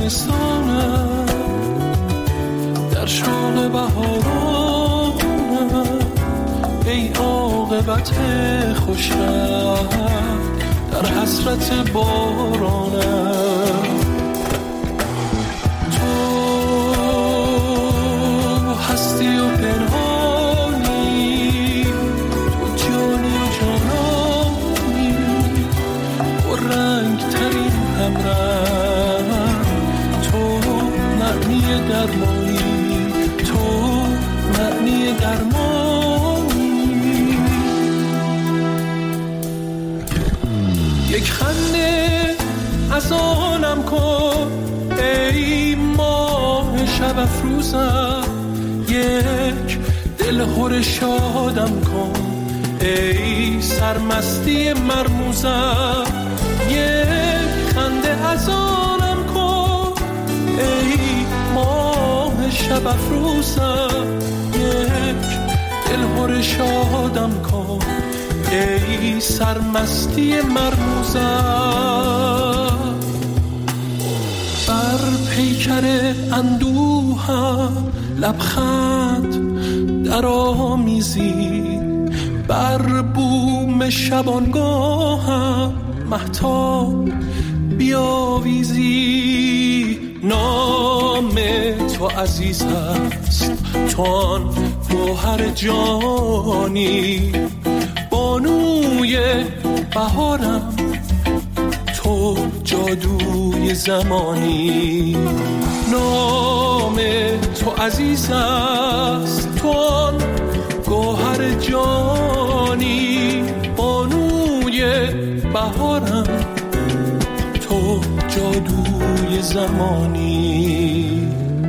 زمستانم، در شوق بهارانم، ای عاقبت خوشم در حسرت بارانم. تو هستی و پنهانی، تو جانی و جانانی، و رنگ ترین همرنگ، تو معنی درمانی، تو معنی درمانی. یک خنده از آنم کن ای ماه شب افروزم، یک دلخور شادم کن ای سرمستی مرموزم. یک خنده از آنم کن ای ماه شب افروزم، یک دلخور شادم کن ای سرمستی مرموزم. بر پیکر اندوهم لبخند در آمیزی، بر بوم شبانگاهم مهتاب بیاویزی. نام تو عزیز است، تو آن گوهر جانی، بانوی بهارم، تو جادوی زمانی. نام تو عزیز است، تو آن گوهر جانی، بانوی بهارم، تو جادوی زمانی.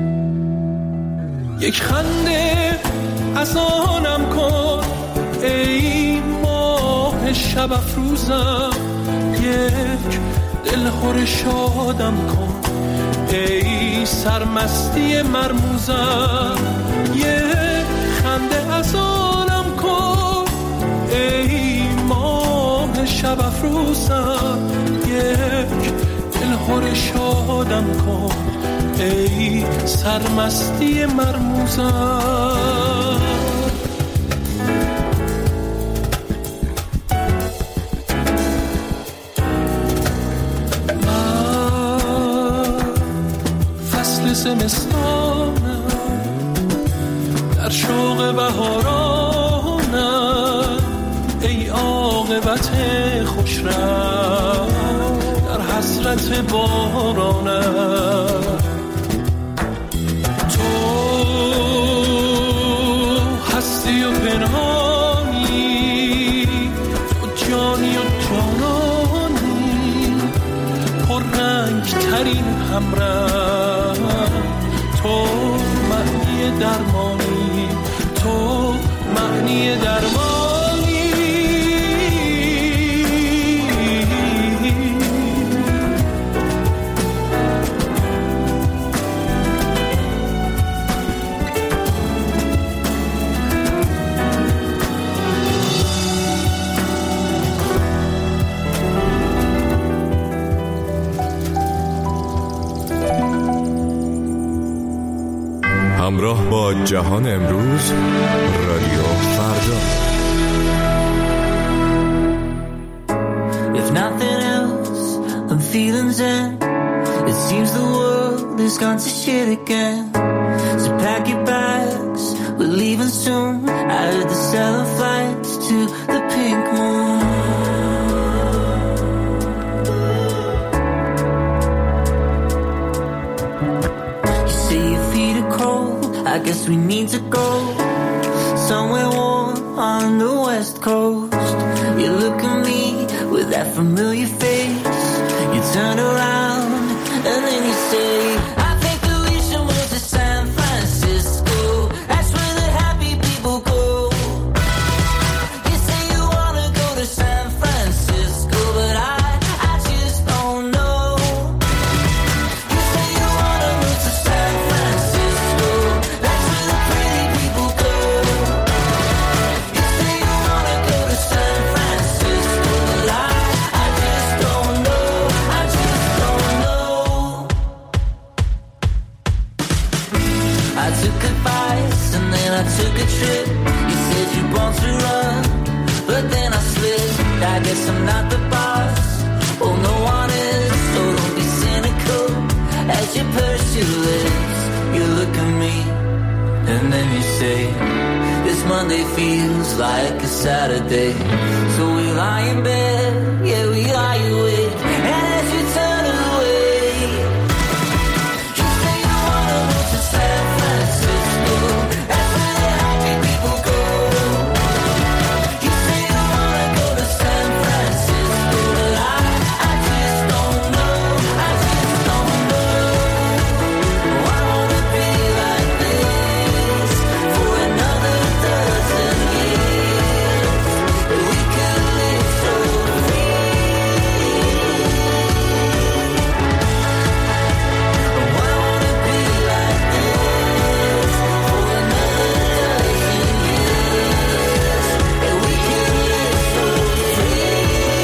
یک خنده از آنم کن ای ماه شب افروزم، یک دلخور شادم کن ای سرمستی مرموزم. یک خنده از آنم کن ای ماه شب افروزم، یک دلخور شادم کن ای سرمستی مرموزم. زمستانم، در شوق بهارانم، ای عاقبت خوشرو در حسرت بارانم. تو هستی و پنهانی، تو جانی و جانانی، پر رنگ ترین همراه، تو معنی درمانی، تو معنی درمانی. همراه با جهان امروز، رادیو فردا. If nothing else, I'm feeling zen. It seems the world has gone to shit again. So pack your bags, we're leaving soon. I heard they're selling flights to the pink moon. You say your feet are cold, I guess we need to go somewhere warm on the west coast. You look at me with that familiar face, you turn around and then you say, I think that we should move to San Francisco. That's where the happy people go. You say you wanna go to San Francisco, but I just don't know. You say you wanna move to San Francisco. That's where the pretty people go. You say you wanna go to San Francisco, but I just don't know. I just don't know. I took advice and then I took a trip. You said you want to run, but then I slipped. I guess I'm not the boss, oh no one is. So don't be cynical as you purse your lips. You look at me and then you say, this Monday feels like a Saturday. So we lie in bed, yeah we lie awake. And as you turn away, you say you wanna go to San Francisco. That's where the happy people go. You say you wanna go to San Francisco, but I just don't know, I just don't know. Oh, I wanna be like this for another dozen years. We could live so free. Oh, I wanna be like this for another dozen years. And we could live so free.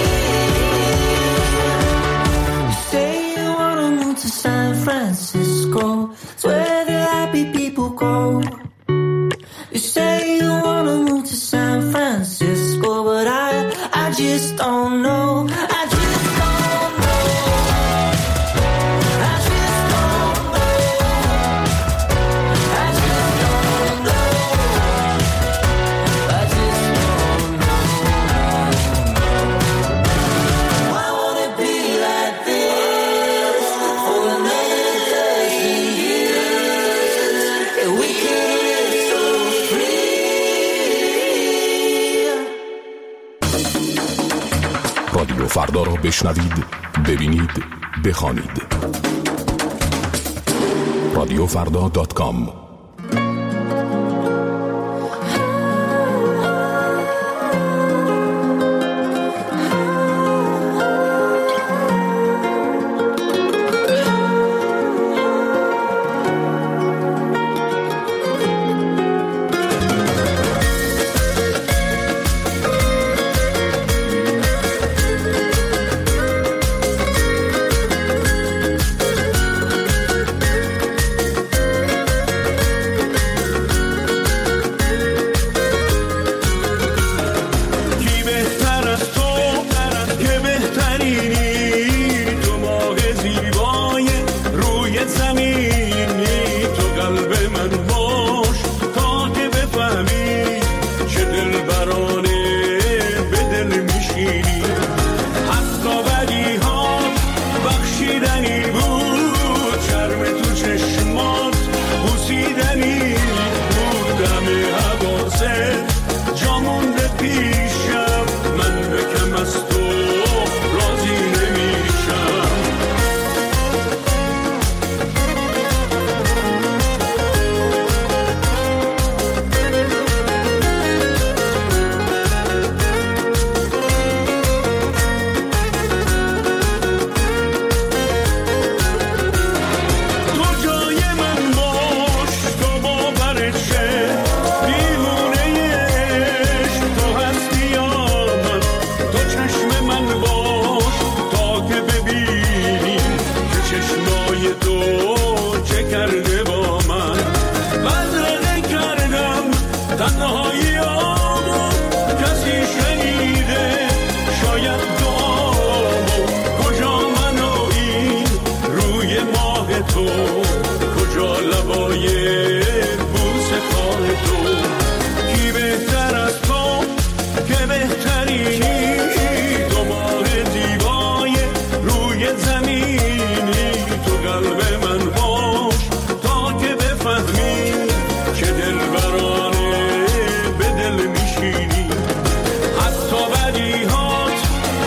You say you wanna move to San Francisco, it's where the happy people go. You say you wanna move to San Francisco, but I just don't know. I just don't know. I just don't know. I just don't know. I just don't know. I wanna be like this for another dozen years. And we could live so free. رادیو فردا را بشنوید، ببینید، بخوانید. رادیوفردا.com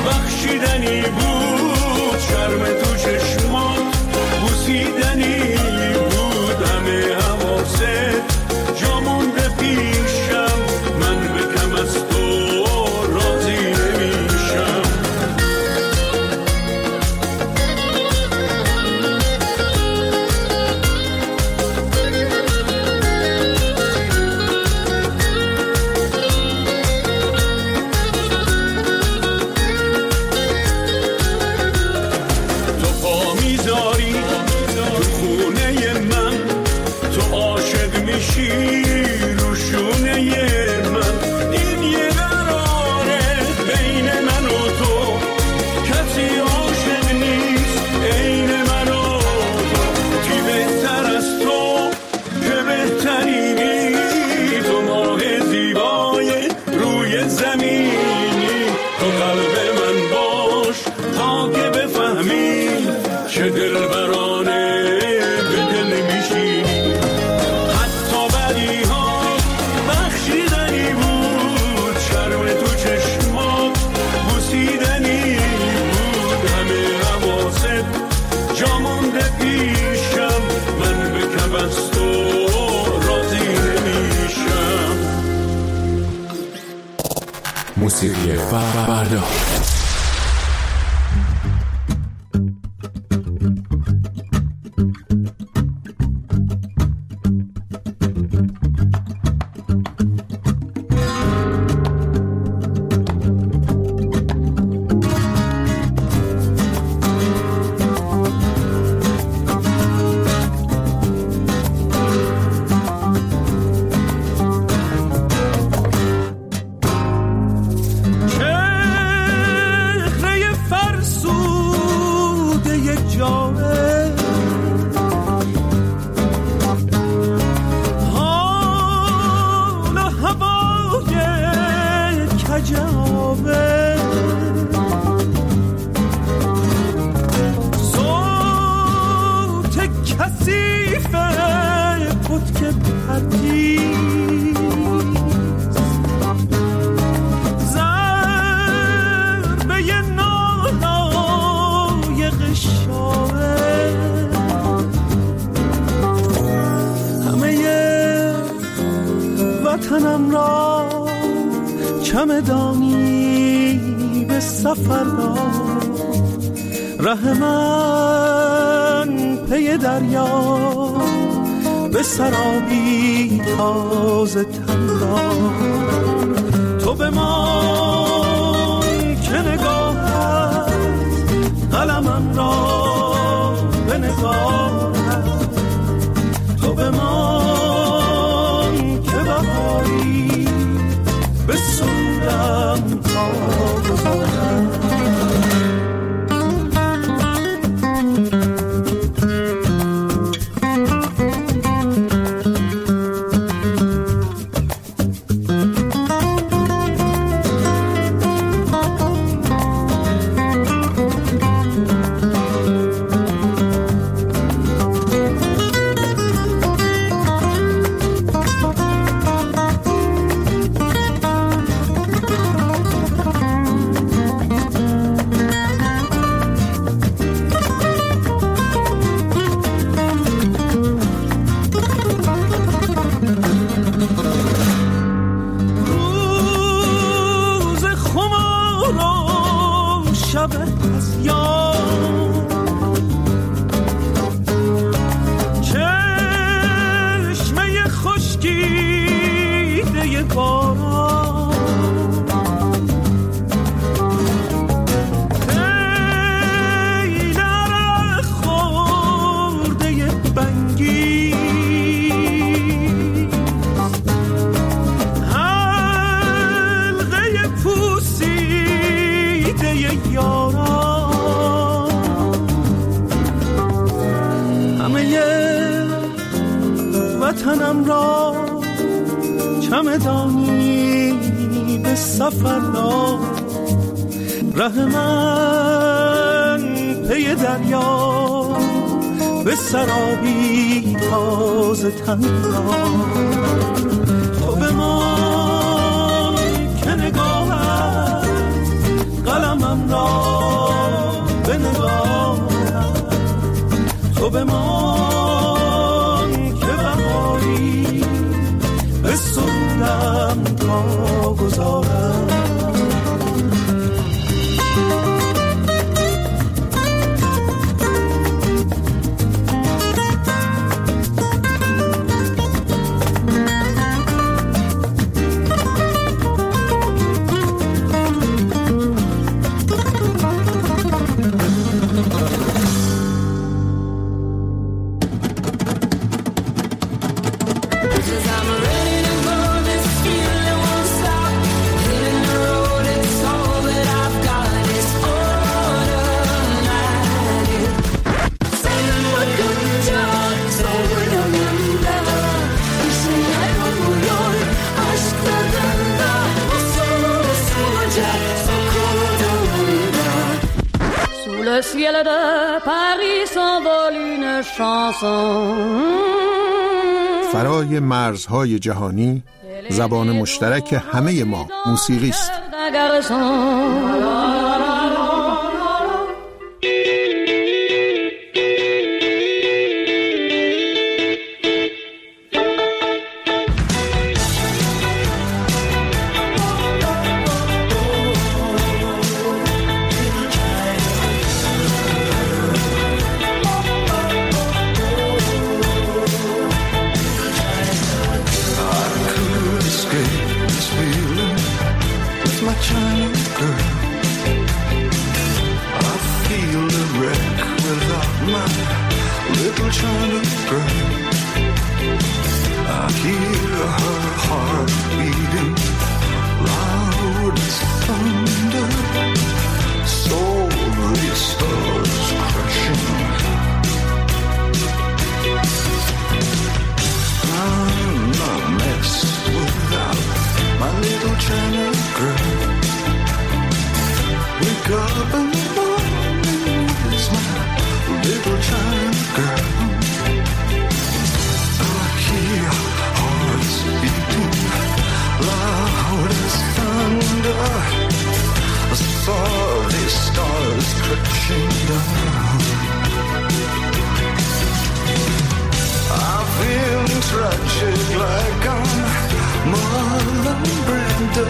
بخشیدنی بود، شرم تو چشمات بوسیدنی موسیقی فردا. وطنم را چمدانی به سفر دار، ره من پی دریا به سرابی تازه تن دار. تو به من که نگاهت قلمم را به نگاهت، تو به من که بهاری به سودم تا بزارم. وطنم را چمدانی به سفر دار، ره من پی دریا به سرابی تازه تن دار. تو به من که نگاهت قلمم را به نگاهت، تو به من به سودم تا گذارم. Le ciel de Paris s'envole une chanson. فرای مرزهای جهانی زبان مشترک همه ما موسیقی است. China girl. I hear her heart beating loud as thunder. Soul stars crashing. I'm a mess without my little China girl. Wake up in the morning, it's my little China girl. I hear hearts beating loud as thunder. I saw these stars crashing down. I feel tragic like I'm Marlon Brando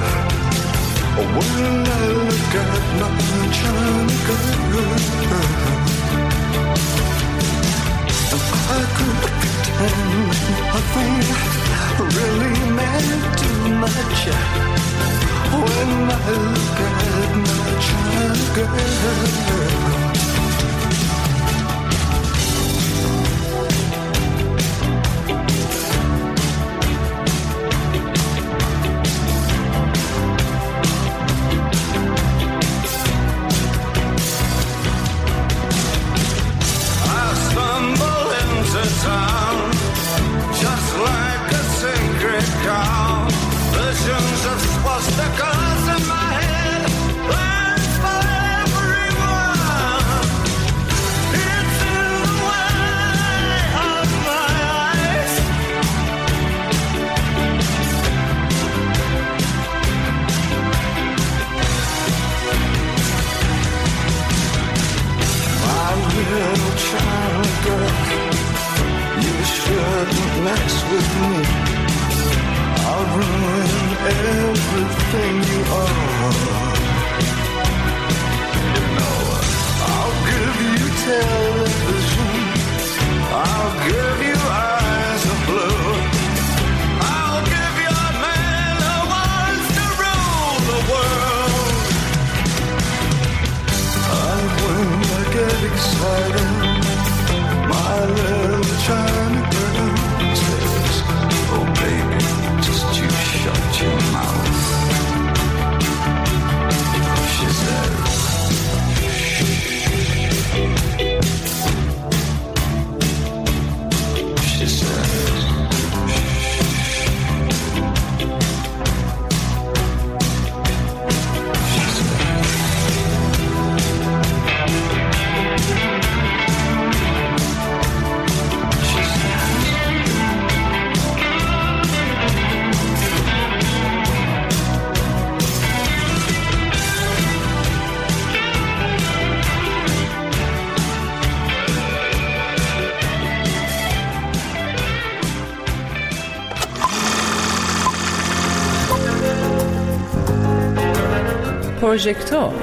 when I look at my China girl. I could pretend nothing really meant too much when I look at my China girl. پروژکتور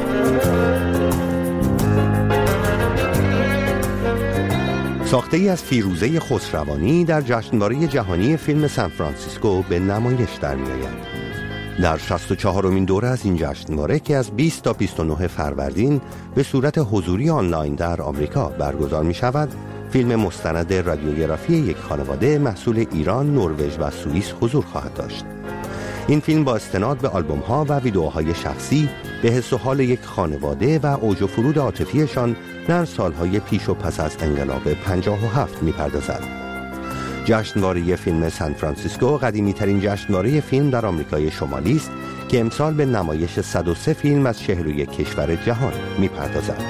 ساخته ای از فیروزه خسروانی در جشنواره جهانی فیلم سان فرانسیسکو به نمایش در می‌آید. در 64مین دوره از این جشنواره که از 20 تا 29 فروردین به صورت حضوری آنلاین در آمریکا برگزار می‌شود، فیلم مستند رادیوگرافی یک خانواده محصول ایران، نروژ و سوئیس حضور خواهد داشت. این فیلم با استناد به آلبوم‌ها و ویدئوهای شخصی به حس و حال یک خانواده و اوج و فرود عاطفیشان در سالهای پیش و پس از انقلاب 57 می‌پردازد. جشنواره فیلم سان فرانسیسکو قدیمی‌ترین جشنواره فیلم در آمریکای شمالی است که امسال به نمایش 103 فیلم از 41 کشور جهان می‌پردازد.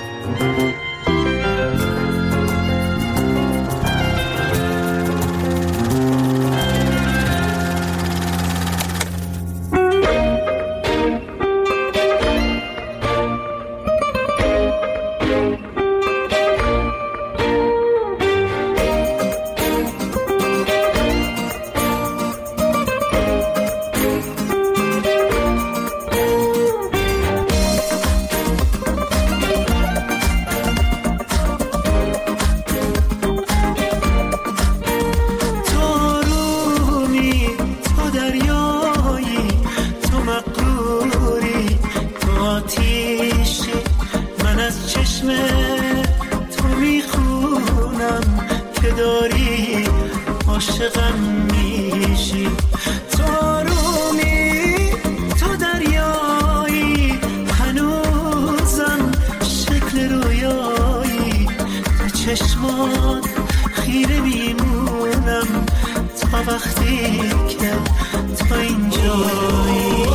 داری عاشقم میشی. تو آرومی، تو دریایی، هنوزم شکل رویایی. به چشمات خیره میمونم تا وقتی که تو اینجایی.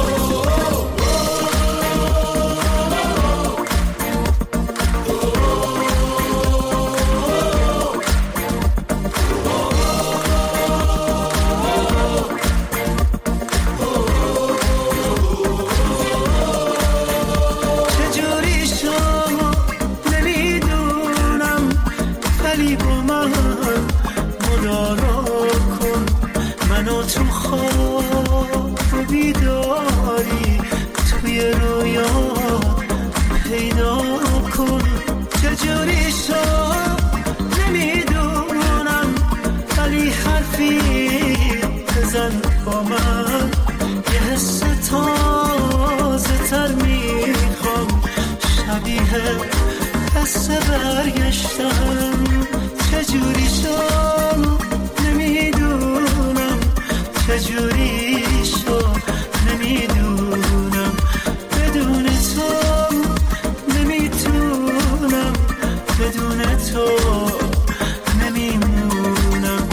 با من یه حس تازه تر میخوام، شبیه حس برگشتم. چجوری شد نمیدونم، چجوری شد نمیدونم. بدون تو نمیتونم، بدون تو نمیمونم.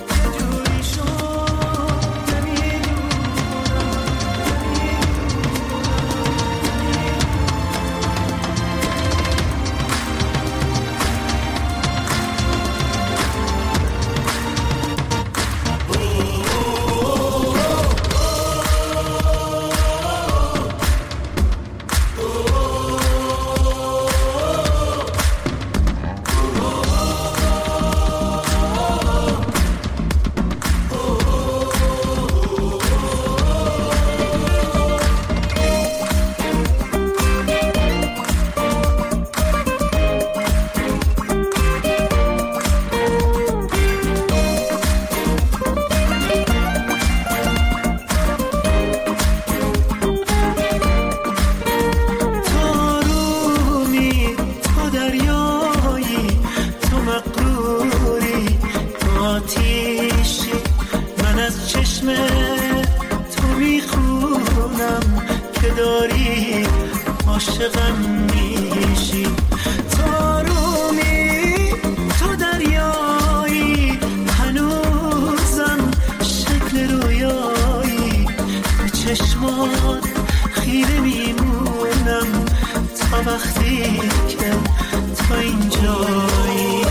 عاشقم میشی. تو آرومی، تو دریایی، هنوزم شکل رویایی. به چشمات خیره میمونم تا وقتی که تو اینجایی.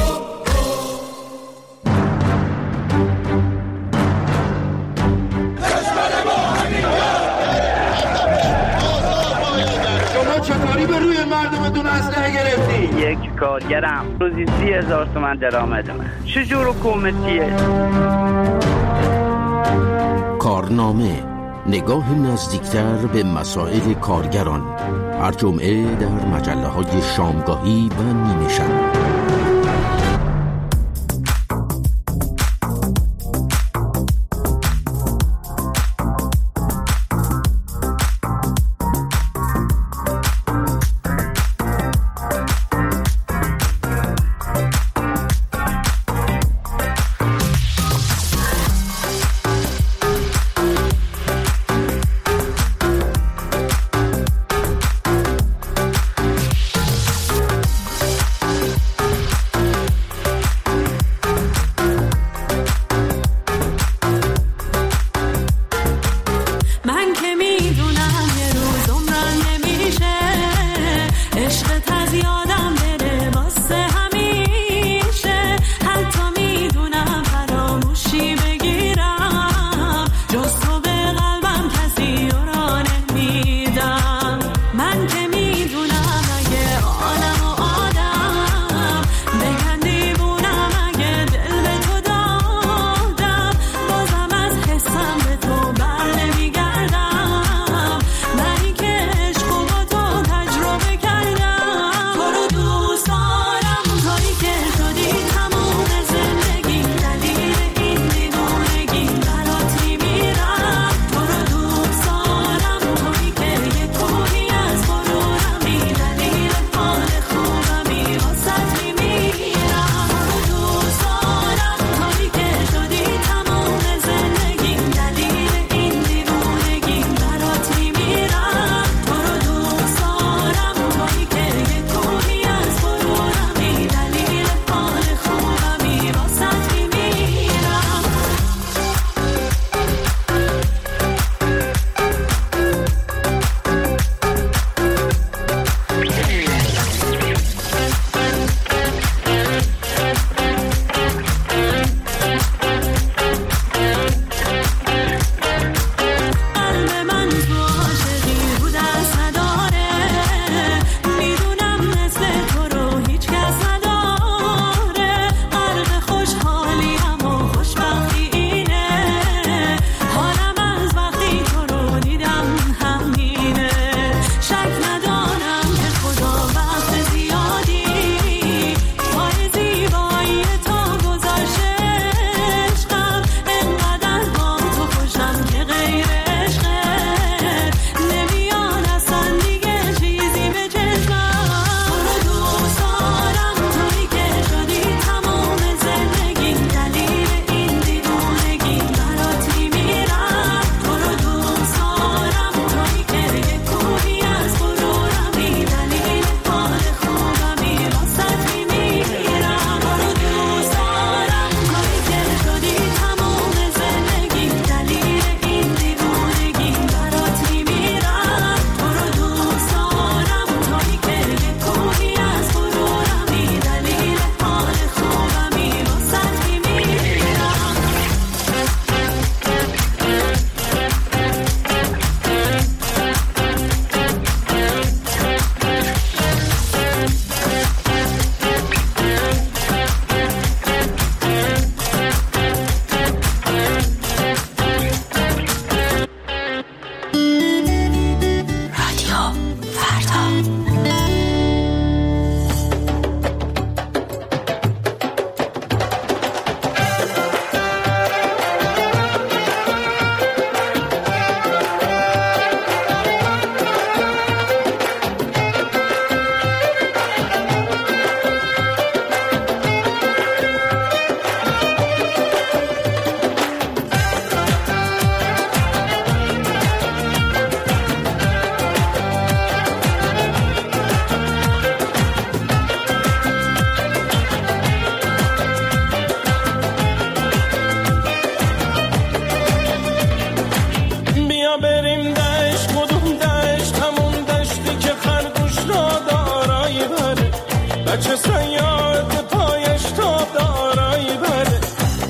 چطوری به روی مردمتون اسلحه گرفتی؟ یک کارگرم روزی 30,000 تومان درآمد من. چجور حکومتیه؟ کارنامه، نگاه نزدیکتر به مسائل کارگران، هر جمعه در مجله‌های شامگاهی و نیمه شب.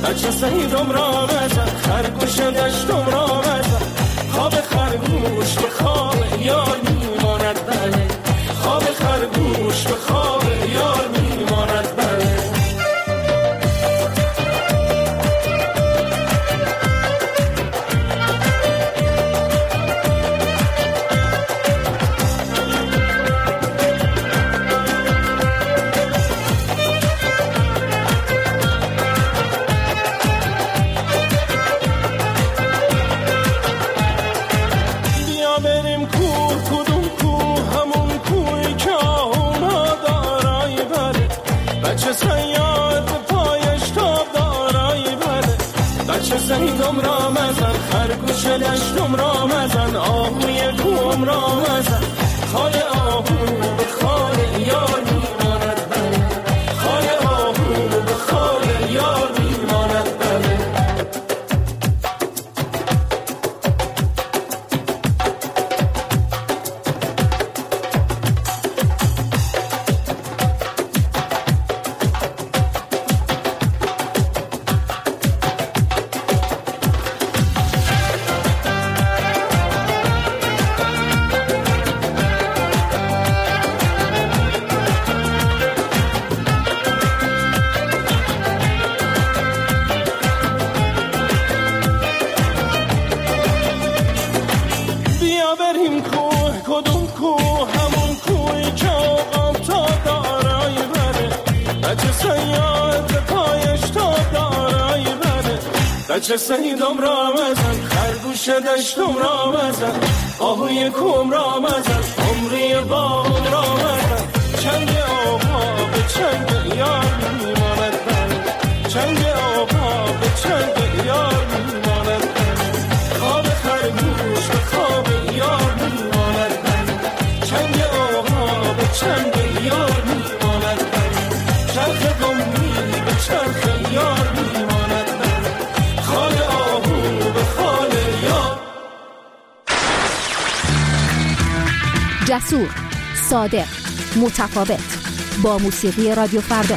بچه سیدم را بزن خرگوش دشتم را بزن خواب خرگوش به خواب یار میماند بله خواب خرگوش به خواب یار میماند بله سیدم را مزن خرگوش دشتم را مزن آهوی کوم را مزن خال آهو به خال یار میماند بله خال آهو به خال یار میماند بله بچه سیدم را مزن خرگوش دشتم را مزن آهوی کوم را مزن عمری بام را مزن چنگ آقا به چنگ یار میماند بله چنگ آقا به چنگ یار میماند بله خواب خرگوش به خواب یار میماند بله چنگ آقا به چنگ یار میماند بله چرخ قمی به چرخ یار میماند بله خال آهو به خال یار. جسور، صادق، متفاوت با موسیقی رادیو فردا.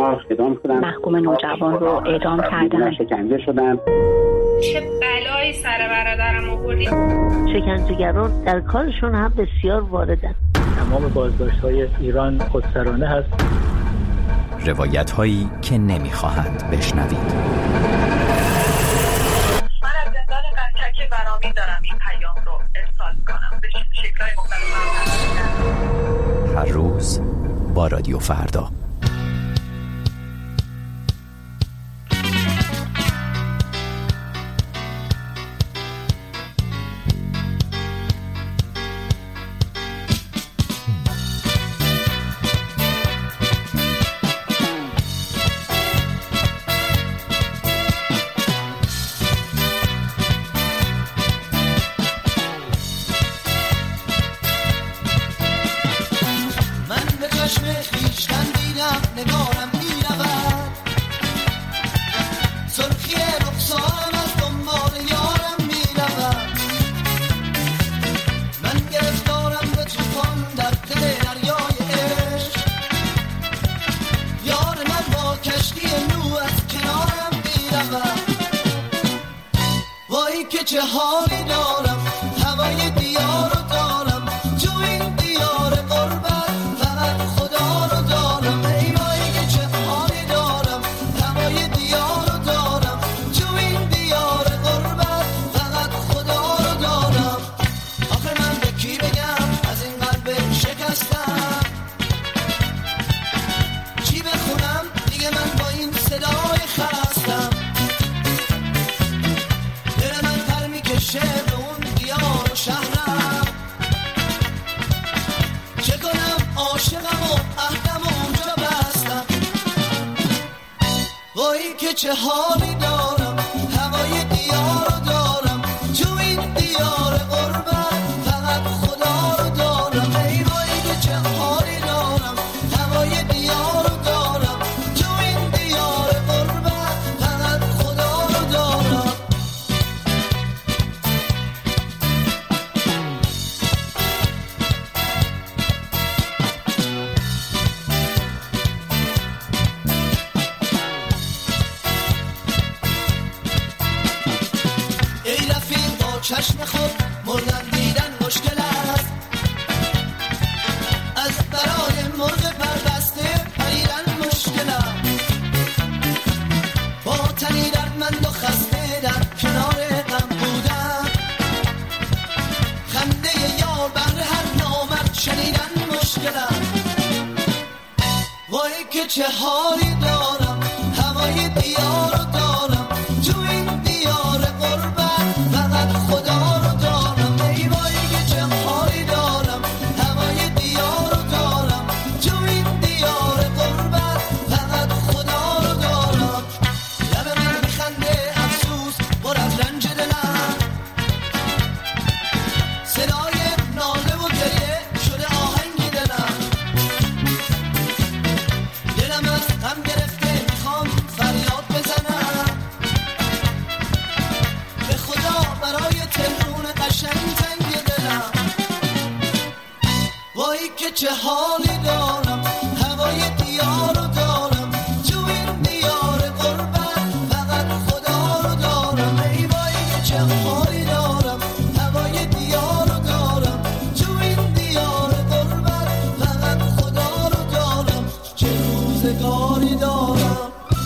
بیمار اعدام شدن، محکوم نوجوان رو اعدام کردن، شکنجه شدن. چه بلایی سر برادرم آوردی؟ شکنجهگران در کارشون هم بسیار واردن. تمام بازداشت‌های ایران خودسرانه هست. روایت‌هایی که نمی‌خواهند بشنوید. من از زندان قزلک برامین دارم این پیام رو ارسال کنم به شکل‌های مختلف. هر روز با رادیو فردا. چه حالی دارم، هوای دیار رو دارم، تو این دیار غربت فقط خدا رو دارم. ای وای که چه حالی دارم، هوای دیار رو دارم، تو این دیار غربت فقط خدا رو دارم. آخه من به کی بگم از این قلب شکستم، چی بخونم دیگه من با این صدای خستم. شهر اون دیار و شهرم، چه کنم عاشقم و عهدم و اونجا بستم. وای که چه حالی دارم، هوای دیار رو دارم، تو این دیار غربت فقط خدا رو دارم. ای وای که چه حالی دارم، هوای دیار رو دارم، تو این دیار غربت فقط خدا رو دارم. چشم خود مردن دیدن مشکل است، از برای مرغ پربسته پریدن مشکل است. با تنی دردمند و خسته در کنار غم بودن، خنده یار بهر هر نامرد شنیدن مشکل است. وای که چه حالی دارم، هوای دیار رو دارم، تو این دیار غربت فقط خدا رو دارم. ای وای که چه حالی دارم، هوای دیار رو دارم، تو این دیار غربت فقط خدا رو دارم. لب من میخنده افسوس پر از رنج دلم، صدای ناله و گریه شده آهنگ دلم. دلم از غم گرفته میخوام فریاد بزنم، به خدا برای تلفون قشنگ تنگ دلم. وای که چه حالی دارم، هوای دیار رو دارم، تو این دیار غربت فقط خدا رو دارم. ای وای که چه حالی دارم، هوای دیار رو دارم، تو این دیار غربت فقط خدا رو دارم. چه روزگاری دارم.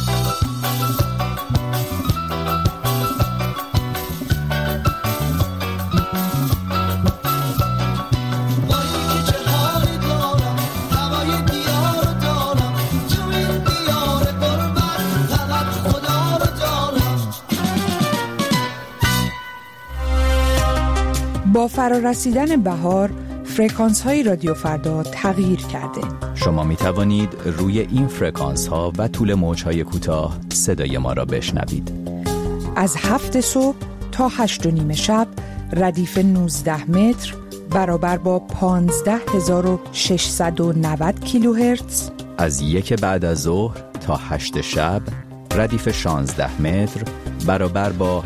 با فرارسیدن بهار، فرکانس های رادیو فردا تغییر کرده. شما می توانید روی این فرکانس ها و طول موج های کوتاه صدای ما را بشنوید. از 7 صبح تا 8:30 شب ردیف 19 متر برابر با 15690 کیلوهرتز. از 1 بعد از ظهر تا 8 شب ردیف 16 متر برابر با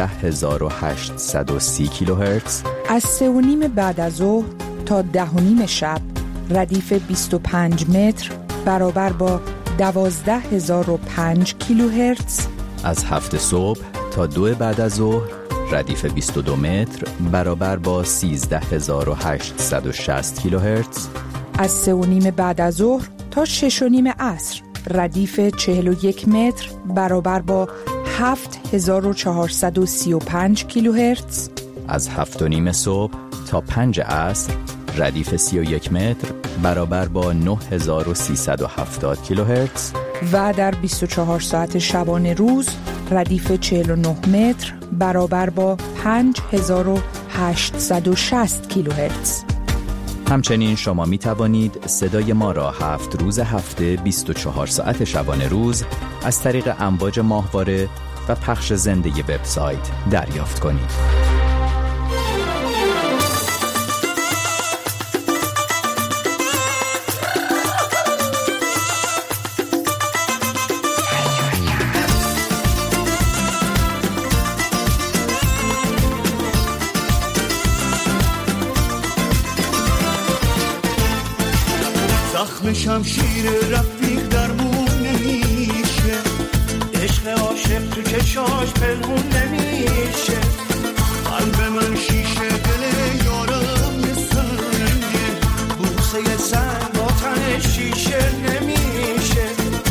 17830 کیلوهرتز. از 3:30 بعد از ظهر تا 10:30 شب ردیف 25 متر برابر با 12005 کیلوهرتز. از 7 صبح تا 2 بعد از ظهر ردیف 22 متر برابر با 13860 کیلوهرتز. از 3:30 بعد از ظهر تا 6:30 عصر ردیف 41 متر برابر با 7435 کیلوهرتز. از 7:30 صبح تا 5 عصر ردیف 31 متر برابر با 9370 کیلوهرتز. و در 24 ساعت شبانه روز ردیف 49 متر برابر با 5860 کیلوهرتز. همچنین شما می توانید صدای ما را 7 روز هفته 24 ساعت شبانه روز از طریق امواج ماهواره و پخش زنده وبسایت دریافت کنید. زخم شمشیر رفیق درمون نمیشه، عشق عاشق تو چشاش پنهون نمیشه. قلب من شیشه، دل یارم یه سنگه، بوسه سنگ با تن شیشه نمیشه.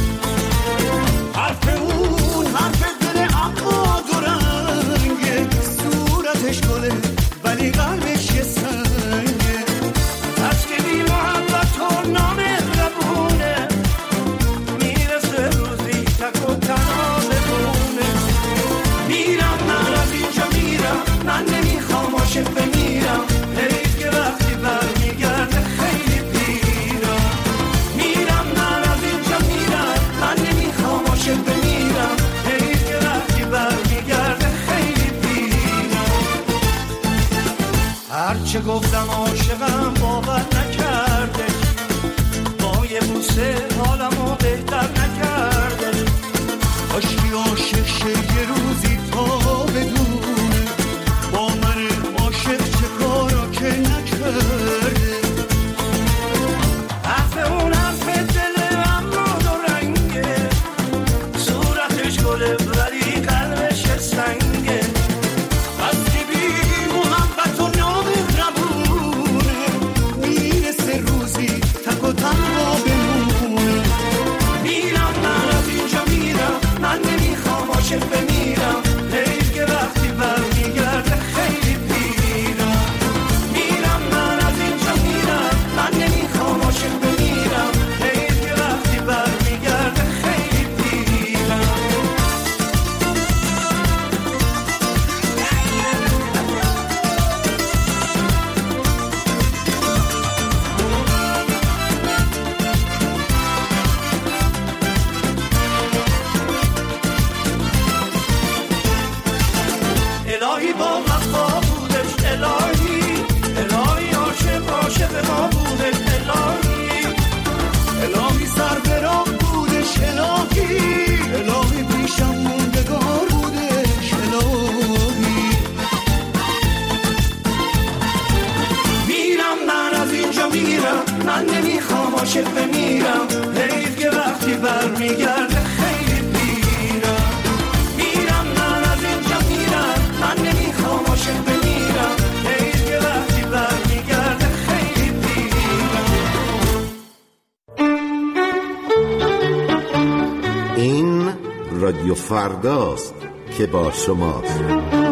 حرف اون حرف دل اما دو رنگه، صورتش گله ولی قلبش یه سنگه. از که بی محبت و نامهربونه، میرسه روزی تک و تنها بمونه. میرم من از اینجا میرم، من نمیخوام عاشق بمیرم، حیف که وقتی برمیگرده خیلی پیرم. میرم من از اینجا میرم، من نمیخوام عاشق بمیرم، حیف که وقتی برمیگرده خیلی پیرم. هرچه گفتم عاشقم باور نکرده، با یه بوسه حالمو بهتر نکرده. کاشکی عاشق شه یه روزی تا بدونه، با من عاشق چه کارا که نکرده. حرف اون حرف دل اما دو رنگه، صورتش گله ولی قلبش سنگه. وقتی بی محبت و نامهربونه، میرسه روزی تک و تنها بمونه. میرم من از اینجا میرم، من نمیخوام عاشق بمیرم، حیف که وقتی برمیگرده خیلی پیرم. میرم من از اینجا میرم، من نمیخوام عاشق بمیرم، حیف که وقتی برمیگرده خیلی پیرم. الهی با وفا بودش، الهی الهی عاشق عاشق ما بودش، الهی الهی سر به راه بودش، الهی الهی پیشم موندگار بودش، الهی. میرم من از اینجا میرم، من نمیخوام عاشق بمیرم، حیف که وقتی برمیگرده خیلی پیرم. میرم من از اینجا میرم، من نمیخوام عاشق بمیرم، حیف که وقتی برمیگرده خیلی پیرم. این رادیو فرداست که با شماست.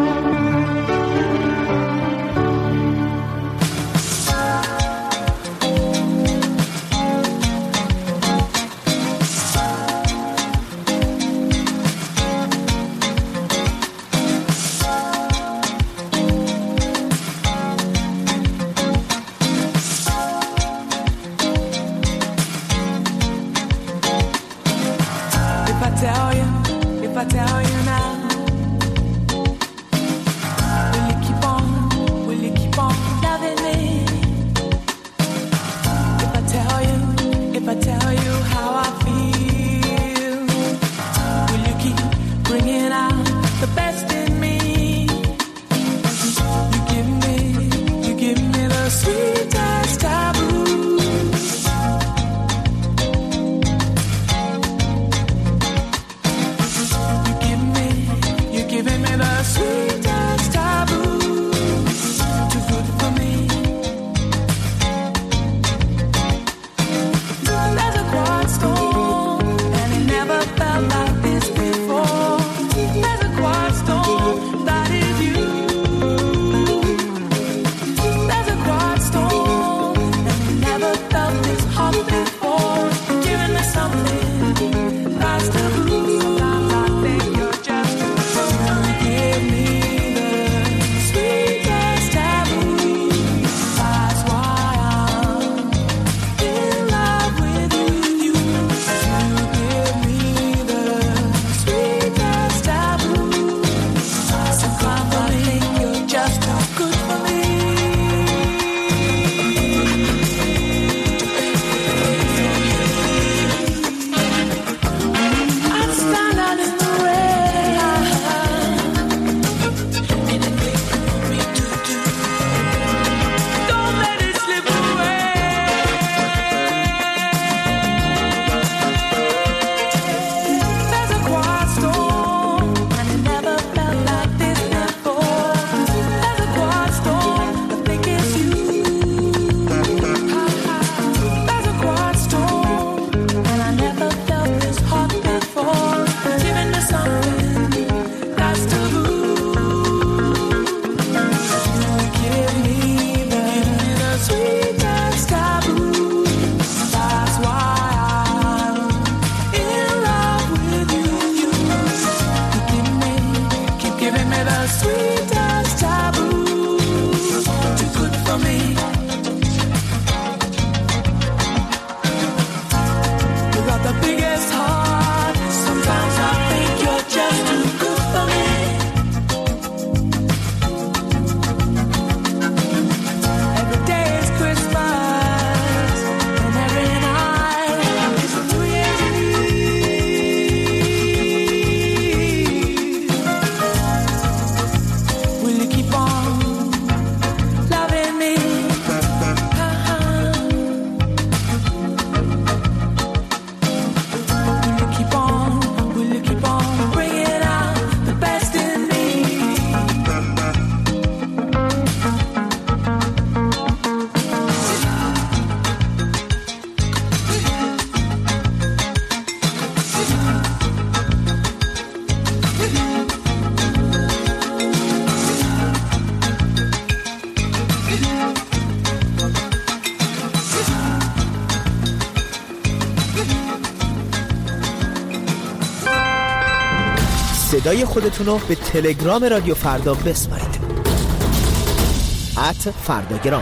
If I tell you now, will you keep on loving me? If I tell you how I feel, will you keep bringing out the best in me? You give me the sweetest taboo. صدای خودتون رو به تلگرام رادیو فردا بسپارید. @فرداگرام.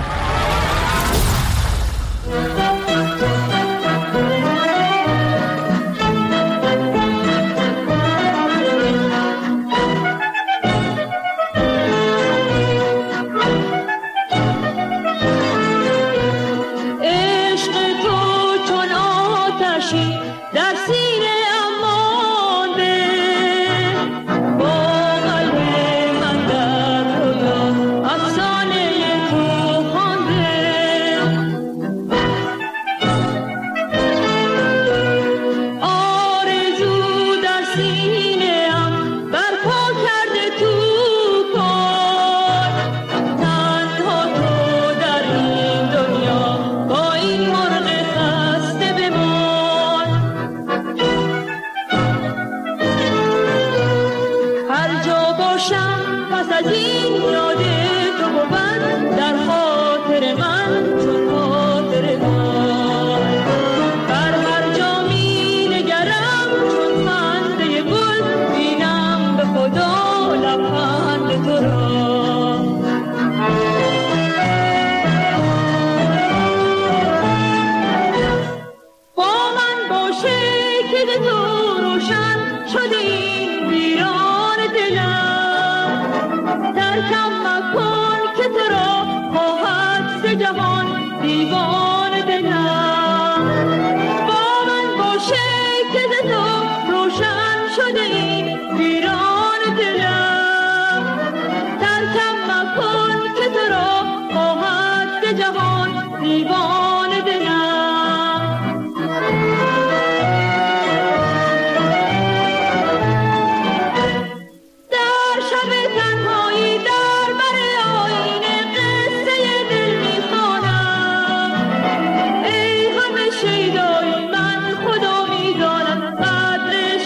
شیدای من خدا میداند قدر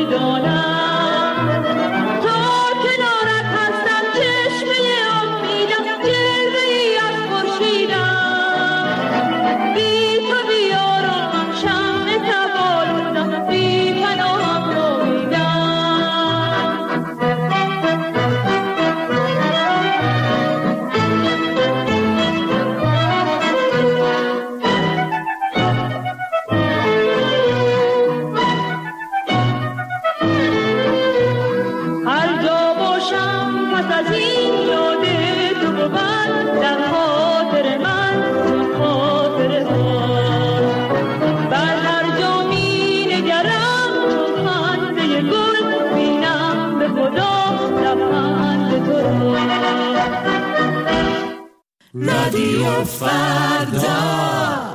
رادیو فردا.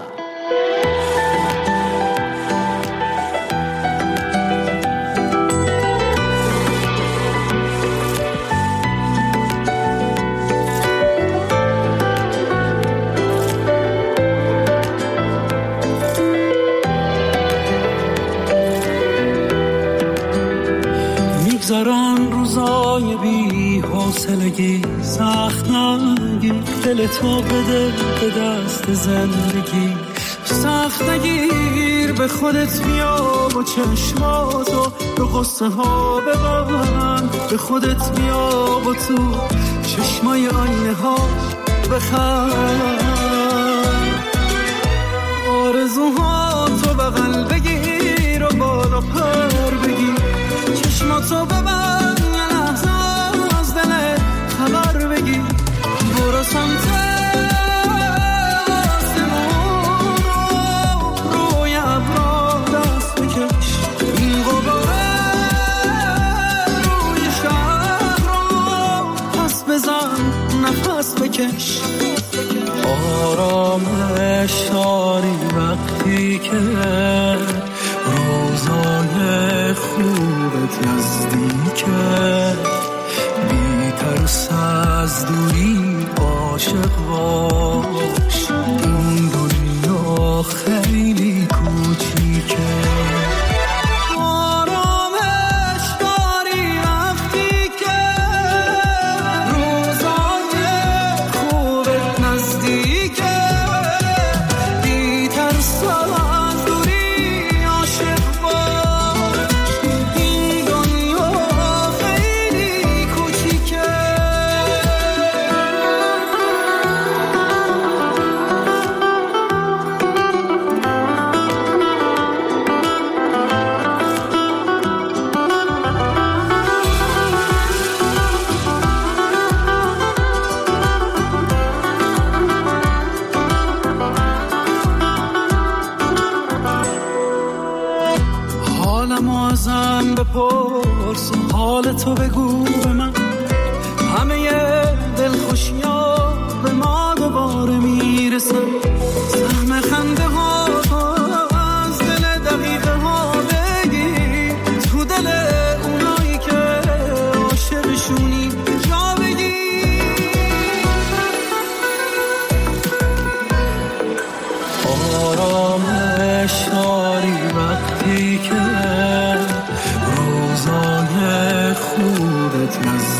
میگذران روزای بی حوصلگی، سخت نگیر دل تو بده به دست زندگی، سخت نگیر به خودت بیا و چشماتو به قصه ها ببند، به خودت بیا و تو چشمای آینه ها بخند، آرزوهاتو بغل بگیر و بالا پر بگیر، چشماتو ببند یه لحظه از دلت خبر بگیر، برو سمت آسمون روی ابرا دست بکش، این غباره روی شهر رو پس بزن نفس بکش، آرامش داری وقتی که روزای خوبت نزدیکه، بی ترس از دوری عاشق باش، این دنیا خیلی کوچیکه، آرامش داری وقتی که روزای خوبت نزدیکه، بی ترس از دوری عاشق باش، این دنیا خیلی کوچیکه. حالمو ازم بپرس، حال تو بگو به من، همه دلخوشی‌ها به ما دوباره میرسن، سهم خنده ها از دل دقیقه ها بگیر، تو دل اونایی که عاشقشونی جا بگیر، آرامش داری وقتی که روزای خوبت نزدیکه،